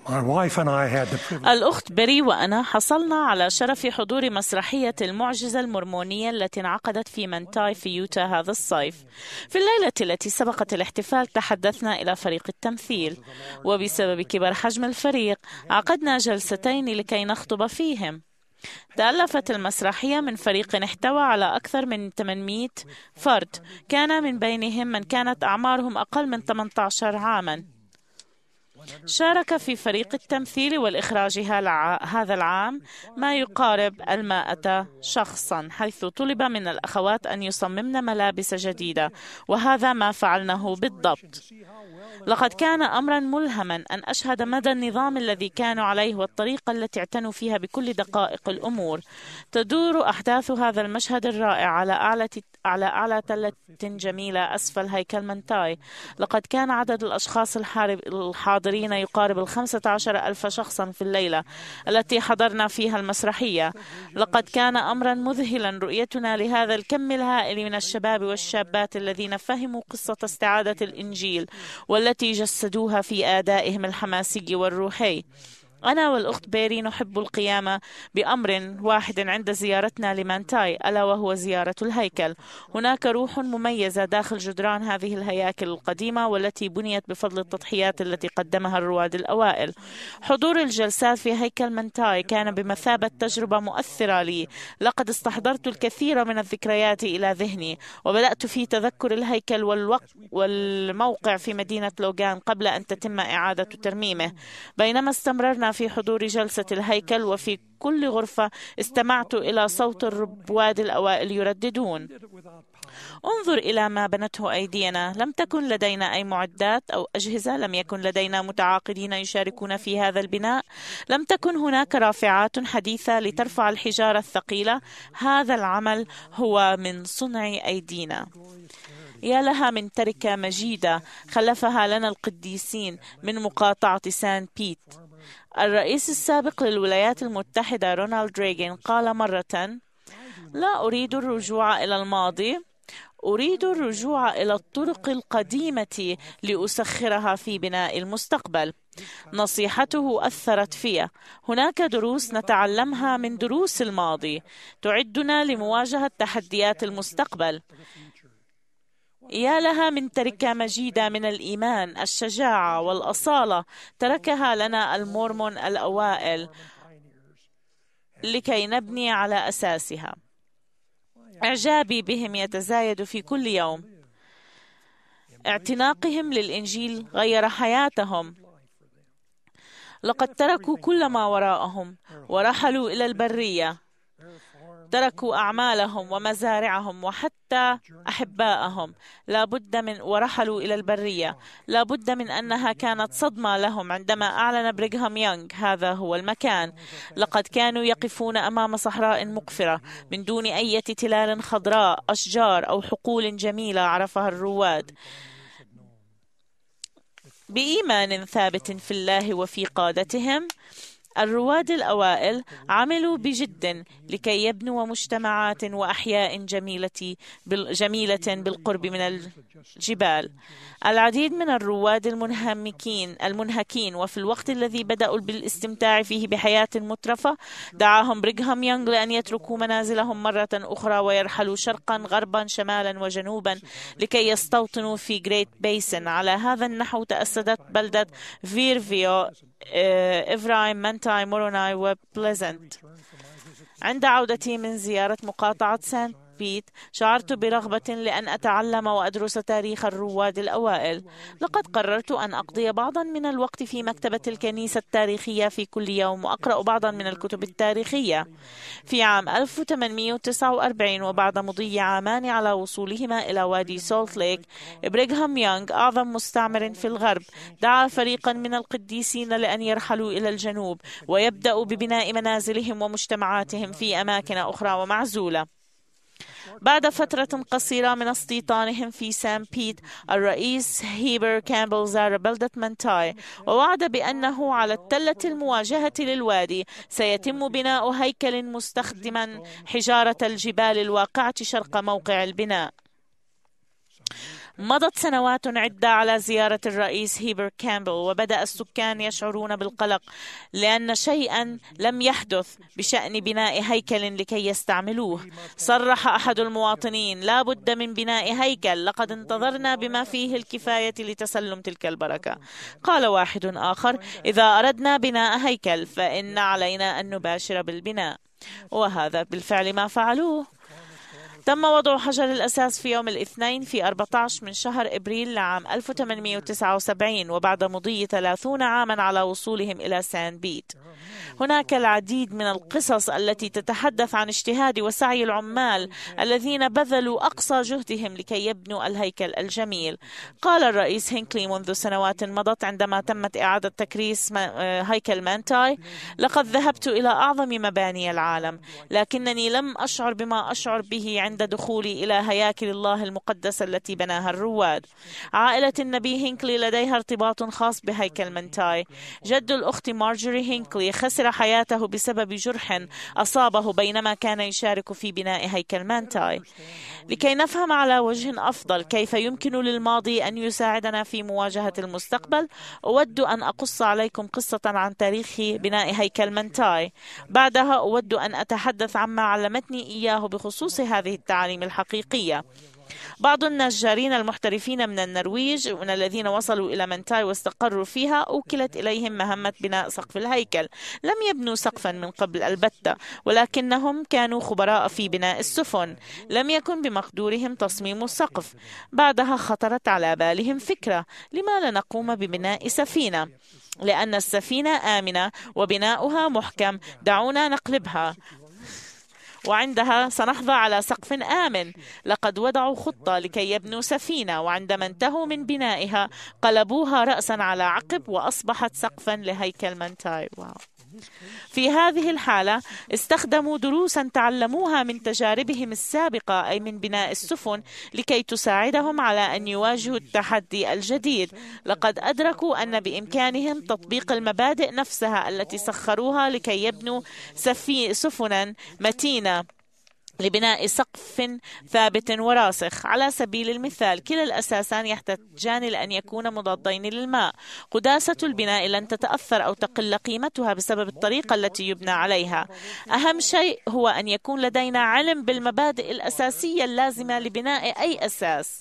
الأخت بيري وأنا حصلنا على شرف حضور مسرحية المعجزة المورمونية التي انعقدت في مانتاي في يوتا هذا الصيف. في الليلة التي سبقت الاحتفال تحدثنا إلى فريق التمثيل، وبسبب كبر حجم الفريق عقدنا جلستين لكي نخطب فيهم. تألفت المسرحية من فريق احتوى على أكثر من 800 فرد، كان من بينهم من كانت أعمارهم أقل من 18 عاماً. شارك في فريق التمثيل والإخراج هذا العام ما يقارب 100 شخصا، حيث طلب من الأخوات أن يصممن ملابس جديدة، وهذا ما فعلناه بالضبط. لقد كان أمرا ملهما أن أشهد مدى النظام الذي كانوا عليه والطريقة التي اعتنوا فيها بكل دقائق الأمور. تدور أحداث هذا المشهد الرائع على أعلى تلة جميلة أسفل هيكل مانتاي. لقد كان عدد الأشخاص الحاضرين يقارب 15,000 شخصا في الليلة التي حضرنا فيها المسرحية. لقد كان أمرا مذهلا رؤيتنا لهذا الكم الهائل من الشباب والشابات الذين فهموا قصة استعادة الإنجيل والتي جسدوها في أدائهم الحماسي والروحي. أنا والأخت بيري نحب القيام بأمر واحد عند زيارتنا لمانتاي، ألا وهو زيارة الهيكل. هناك روح مميزة داخل جدران هذه الهياكل القديمة والتي بنيت بفضل التضحيات التي قدمها الرواد الأوائل. حضور الجلسات في هيكل مانتاي كان بمثابة تجربة مؤثرة لي. لقد استحضرت الكثير من الذكريات إلى ذهني، وبدأت في تذكر الهيكل والوقت والموقع في مدينة لوغان قبل أن تتم إعادة ترميمه. بينما استمررنا في حضور جلسة الهيكل، وفي كل غرفة استمعت إلى صوت الرواد الأوائل يرددون: انظر إلى ما بنته أيدينا. لم تكن لدينا أي معدات أو أجهزة، لم يكن لدينا متعاقدين يشاركون في هذا البناء، لم تكن هناك رافعات حديثة لترفع الحجارة الثقيلة. هذا العمل هو من صنع أيدينا. يا لها من تركة مجيدة خلفها لنا القديسين من مقاطعة سان بيت. الرئيس السابق للولايات المتحدة رونالد ريغان قال مرة: لا أريد الرجوع إلى الماضي، أريد الرجوع إلى الطرق القديمة لأسخرها في بناء المستقبل. نصيحته أثرت في. هناك دروس نتعلمها من دروس الماضي تعدنا لمواجهة تحديات المستقبل. يا لها من تركة مجيدة من الإيمان، الشجاعة والأصالة تركها لنا المورمون الأوائل لكي نبني على أساسها. إعجابي بهم يتزايد في كل يوم. اعتناقهم للإنجيل غير حياتهم. لقد تركوا كل ما وراءهم ورحلوا إلى البرية. تركوا أعمالهم ومزارعهم وحتى أحباءهم ورحلوا إلى البرية. لا بد من أنها كانت صدمة لهم عندما أعلن بريغهام يونغ هذا هو المكان. لقد كانوا يقفون أمام صحراء مقفرة من دون أي تلال خضراء، أشجار أو حقول جميلة عرفها الرواد. بإيمان ثابت في الله وفي قادتهم، الرواد الأوائل عملوا بجد لكي يبنوا مجتمعات وأحياء جميلة بالقرب من الجبال. العديد من الرواد المنهكين وفي الوقت الذي بدأوا بالاستمتاع فيه بحياة مترفة، دعاهم بريغهام يونغ لأن يتركوا منازلهم مرة أخرى ويرحلوا شرقا غربا شمالا وجنوبا لكي يستوطنوا في جريت بيسن. على هذا النحو تأسست بلدة فيرفيو، إفرايم، مانتاي، موروناي وبليزنت. عند عودتي من زيارة مقاطعة سان بيت شعرت برغبة لأن أتعلم وأدرس تاريخ الرواد الأوائل. لقد قررت أن أقضي بعضا من الوقت في مكتبة الكنيسة التاريخية في كل يوم وأقرأ بعضا من الكتب التاريخية. في عام 1849 وبعد مضي عامان على وصولهما إلى وادي سولت ليك، بريغهام يونغ أعظم مستعمر في الغرب دعا فريقا من القديسين لأن يرحلوا إلى الجنوب ويبدأوا ببناء منازلهم ومجتمعاتهم في أماكن أخرى ومعزولة. بعد فترة قصيرة من استيطانهم في سان بيت، الرئيس هيبر كامبل زار بلدة مانتاي ووعد بأنه على التلة المواجهة للوادي سيتم بناء هيكل مستخدما حجارة الجبال الواقعة شرق موقع البناء. مضت سنوات عدة على زيارة الرئيس هيبر كامبل، وبدأ السكان يشعرون بالقلق لأن شيئا لم يحدث بشأن بناء هيكل لكي يستعملوه. صرح أحد المواطنين: لا بد من بناء هيكل، لقد انتظرنا بما فيه الكفاية لتسلم تلك البركة. قال واحد آخر: إذا أردنا بناء هيكل فإن علينا أن نباشر بالبناء. وهذا بالفعل ما فعلوه. تم وضع حجر الأساس في يوم الاثنين في 14 من شهر إبريل لعام 1879، وبعد مضي 30 عاما على وصولهم إلى سان بيت. هناك العديد من القصص التي تتحدث عن اجتهاد وسعي العمال الذين بذلوا أقصى جهدهم لكي يبنوا الهيكل الجميل. قال الرئيس هينكلي منذ سنوات مضت عندما تمت إعادة تكريس هيكل مانتاي: لقد ذهبت إلى أعظم مباني العالم، لكنني لم أشعر بما أشعر به عند دخولي إلى هياكل الله المقدسة التي بناها الرواد. عائلة النبي هينكلي لديها ارتباط خاص بهيكل مانتاي. جد الأخت مارجوري هينكلي خسر حياته بسبب جرح أصابه بينما كان يشارك في بناء هيكل مانتاي. لكي نفهم على وجه أفضل كيف يمكن للماضي أن يساعدنا في مواجهة المستقبل، أود أن أقص عليكم قصة عن تاريخ بناء هيكل مانتاي. بعدها أود أن أتحدث عما علمتني إياه بخصوص هذه التعاليم الحقيقية. بعض النجارين المحترفين من النرويج من الذين وصلوا إلى مانتاي واستقروا فيها أوكلت إليهم مهمة بناء سقف الهيكل. لم يبنوا سقفا من قبل البتة، ولكنهم كانوا خبراء في بناء السفن. لم يكن بمقدورهم تصميم السقف. بعدها خطرت على بالهم فكرة: لما لا نقوم ببناء سفينة؟ لأن السفينة آمنة وبناؤها محكم، دعونا نقلبها وعندها سنحظى على سقف آمن. لقد وضعوا خطة لكي يبنوا سفينة، وعندما انتهوا من بنائها قلبوها رأسا على عقب وأصبحت سقفا لهيكل مانتاي. واو. في هذه الحالة استخدموا دروسا تعلموها من تجاربهم السابقة، أي من بناء السفن، لكي تساعدهم على أن يواجهوا التحدي الجديد. لقد أدركوا أن بإمكانهم تطبيق المبادئ نفسها التي سخروها لكي يبنوا سفنا متينة لبناء سقف ثابت وراسخ. على سبيل المثال، كلا الأساسان يحتاجان لأن يكون مضادين للماء. قداسة البناء لن تتأثر أو تقل قيمتها بسبب الطريقة التي يبنى عليها. أهم شيء هو أن يكون لدينا علم بالمبادئ الأساسية اللازمة لبناء أي أساس.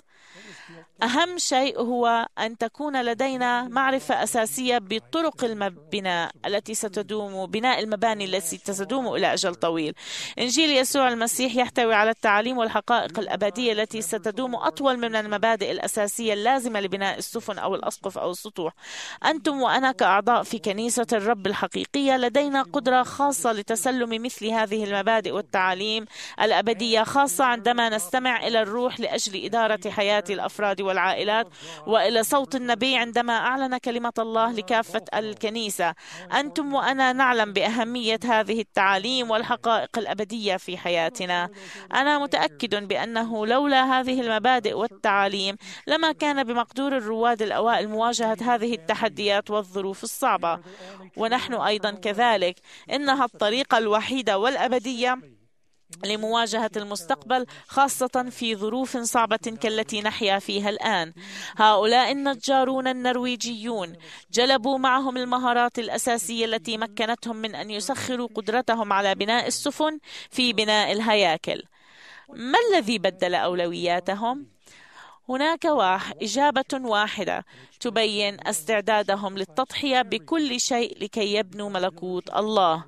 أهم شيء هو أن تكون لدينا معرفة أساسية بطرق البناء التي ستدوم، بناء المباني التي ستدوم إلى أجل طويل. إنجيل يسوع المسيح يحتوي على التعاليم والحقائق الأبدية التي ستدوم أطول من المبادئ الأساسية اللازمة لبناء السفن أو الأسقف أو السطوح. أنتم وأنا كأعضاء في كنيسة الرب الحقيقية لدينا قدرة خاصة لتسلم مثل هذه المبادئ والتعاليم الأبدية، خاصة عندما نستمع إلى الروح لأجل إدارة حياة الأفراد والعائلات، وإلى صوت النبي عندما أعلن كلمة الله لكافة الكنيسة. أنتم وأنا نعلم بأهمية هذه التعاليم والحقائق الأبدية في حياتنا. أنا متأكد بأنه لولا هذه المبادئ والتعاليم لما كان بمقدور الرواد الأوائل مواجهة هذه التحديات والظروف الصعبة. ونحن أيضا كذلك. إنها الطريقة الوحيدة والأبدية لمواجهة المستقبل، خاصة في ظروف صعبة كالتي نحيا فيها الآن. هؤلاء النجارون النرويجيون جلبوا معهم المهارات الأساسية التي مكنتهم من أن يسخروا قدرتهم على بناء السفن في بناء الهياكل. ما الذي بدل أولوياتهم؟ هناك إجابة واحدة تبين استعدادهم للتضحية بكل شيء لكي يبنوا ملكوت الله.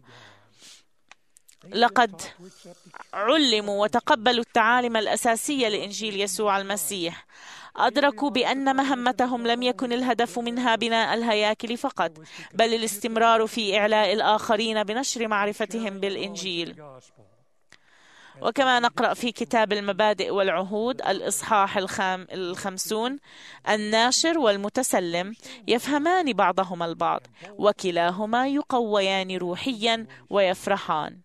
لقد علموا وتقبلوا التعاليم الأساسية لإنجيل يسوع المسيح. أدركوا بأن مهمتهم لم يكن الهدف منها بناء الهياكل فقط، بل الاستمرار في إعلاء الآخرين بنشر معرفتهم بالإنجيل. وكما نقرأ في كتاب المبادئ والعهود الإصحاح 50: الناشر والمتسلم يفهمان بعضهما البعض، وكلاهما يقويان روحيا ويفرحان.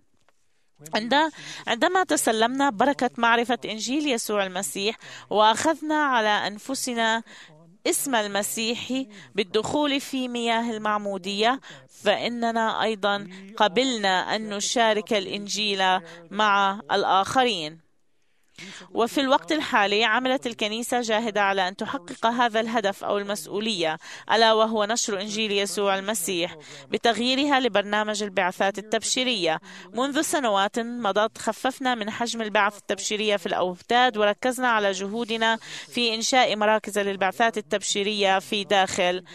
عندما تسلمنا بركة معرفة إنجيل يسوع المسيح وأخذنا على أنفسنا اسم المسيح بالدخول في مياه المعمودية، فإننا أيضا قبلنا أن نشارك الإنجيل مع الآخرين. وفي الوقت الحالي عملت الكنيسة جاهدة على أن تحقق هذا الهدف أو المسؤولية، ألا وهو نشر إنجيل يسوع المسيح بتغييرها لبرنامج البعثات التبشيرية. منذ سنوات مضت خففنا من حجم البعث التبشيرية في الأوتاد، وركزنا على جهودنا في إنشاء مراكز للبعثات التبشيرية في داخل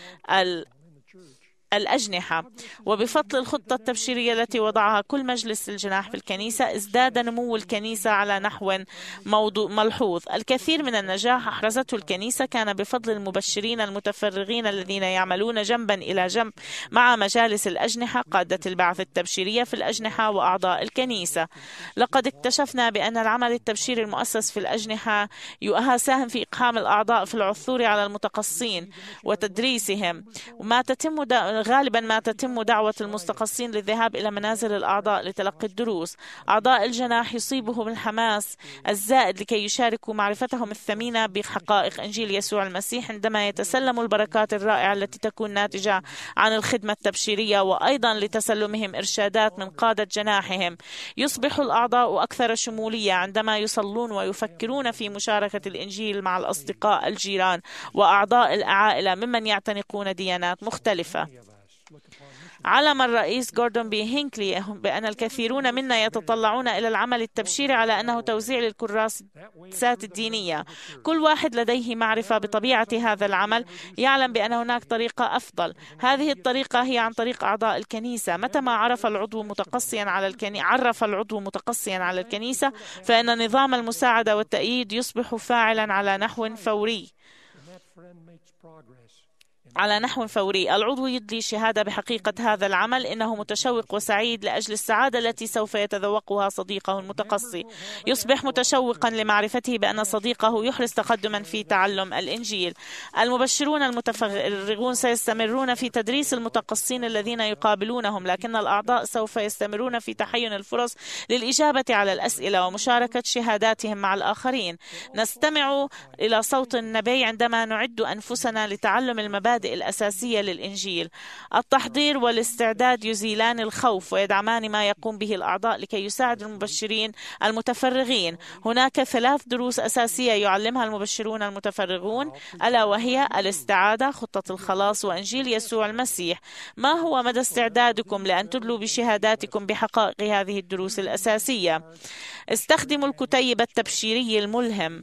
الأجنحة. وبفضل الخطة التبشيرية التي وضعها كل مجلس الجناح في الكنيسة، ازداد نمو الكنيسة على نحو ملحوظ. الكثير من النجاح أحرزته الكنيسة كان بفضل المبشرين المتفرغين الذين يعملون جنبا إلى جنب مع مجالس الأجنحة، قادة البعث التبشيرية في الأجنحة وأعضاء الكنيسة. لقد اكتشفنا بأن العمل التبشيري المؤسس في الأجنحة يساهم في إقحام الأعضاء في العثور على المتقصين وتدريسهم، غالبا ما تتم دعوة المتقصين للذهاب إلى منازل الأعضاء لتلقي الدروس. أعضاء الجناح يصيبهم الحماس الزائد لكي يشاركوا معرفتهم الثمينة بحقائق إنجيل يسوع المسيح عندما يتسلموا البركات الرائعة التي تكون ناتجة عن الخدمة التبشيرية، وأيضا لتسلمهم إرشادات من قادة جناحهم. يصبح الأعضاء أكثر شمولية عندما يصلون ويفكرون في مشاركة الإنجيل مع الأصدقاء، الجيران، وأعضاء العائلة ممن يعتنقون ديانات مختلفة. علم الرئيس جوردون بي هينكلي بأن الكثيرون منا يتطلعون إلى العمل التبشيري على أنه توزيع للكراسات الدينية. كل واحد لديه معرفة بطبيعة هذا العمل، يعلم بأن هناك طريقة أفضل. هذه الطريقة هي عن طريق أعضاء الكنيسة. متى ما عرف العضو متقصيا على الكنيسة، فإن نظام المساعدة والتأييد يصبح فاعلا على نحو فوري. العضو يدلي شهادة بحقيقة هذا العمل، إنه متشوق وسعيد لأجل السعادة التي سوف يتذوقها صديقه المتقصي. يصبح متشوقا لمعرفته بأن صديقه يحرز تقدما في تعلم الإنجيل. المبشرون المتفرغون سيستمرون في تدريس المتقصين الذين يقابلونهم، لكن الأعضاء سوف يستمرون في تحين الفرص للإجابة على الأسئلة ومشاركة شهاداتهم مع الآخرين. نستمع إلى صوت النبي عندما نعد أنفسنا لتعلم المبادئ الأساسية للإنجيل. التحضير والاستعداد يزيلان الخوف ويدعمان ما يقوم به الأعضاء لكي يساعد المبشرين المتفرغين. هناك 3 دروس أساسية يعلمها المبشرون المتفرغون، ألا وهي الاستعادة، خطة الخلاص، وإنجيل يسوع المسيح. ما هو مدى استعدادكم لأن تدلوا بشهاداتكم بحقائق هذه الدروس الأساسية؟ استخدموا الكتيب التبشيري الملهم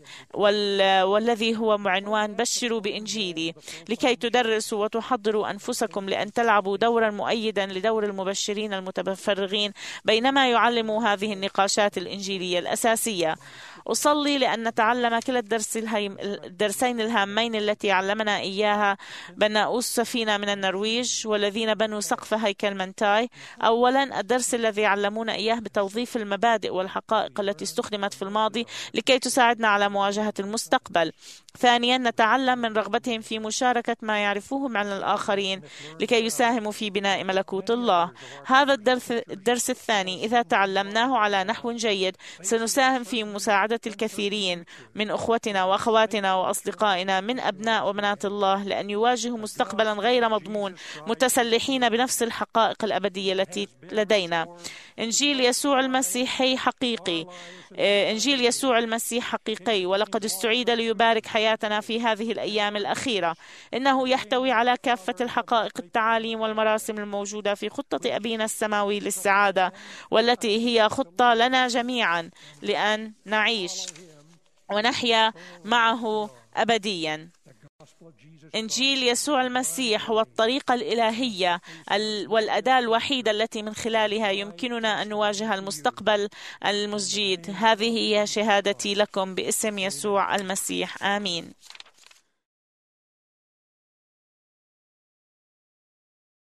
والذي هو بعنوان بشروا بإنجيلي، لكي تدرسوا وتحضروا أنفسكم لأن تلعبوا دورا مؤيدا لدور المبشرين المتفرغين بينما يعلموا هذه النقاشات الإنجيلية الأساسية. أصلي لأن نتعلم كلا الدرسين الهامين التي علمنا إياها بناؤوس سفينة من النرويج والذين بنوا سقف هيكل منتاي. أولا، الدرس الذي علمونا إياه بتوظيف المبادئ والحقائق التي استخدمت في الماضي لكي تساعدنا على مواجهة المستقبل. ثانيا، نتعلم من رغبتهم في مشاركة ما يعرفوه عن الآخرين لكي يساهموا في بناء ملكوت الله. هذا الدرس الثاني إذا تعلمناه على نحو جيد سنساهم في مساعدة الكثيرين من أخوتنا وأخواتنا وأصدقائنا من أبناء وبنات الله لأن يواجهوا مستقبلا غير مضمون متسلحين بنفس الحقائق الأبدية التي لدينا. إنجيل يسوع المسيحي حقيقي. إنجيل يسوع المسيح حقيقي ولقد استعيد ليبارك حياتنا في هذه الأيام الأخيرة. إنه يحتوي على كافة الحقائق، التعاليم والمراسم الموجودة في خطة أبينا السماوي للسعادة، والتي هي خطة لنا جميعا لأن نعيش ونحيا معه أبديا. إنجيل يسوع المسيح هو الطريقة الإلهية والأداة الوحيدة التي من خلالها يمكننا أن نواجه المستقبل المجيد. هذه هي شهادتي لكم باسم يسوع المسيح. آمين.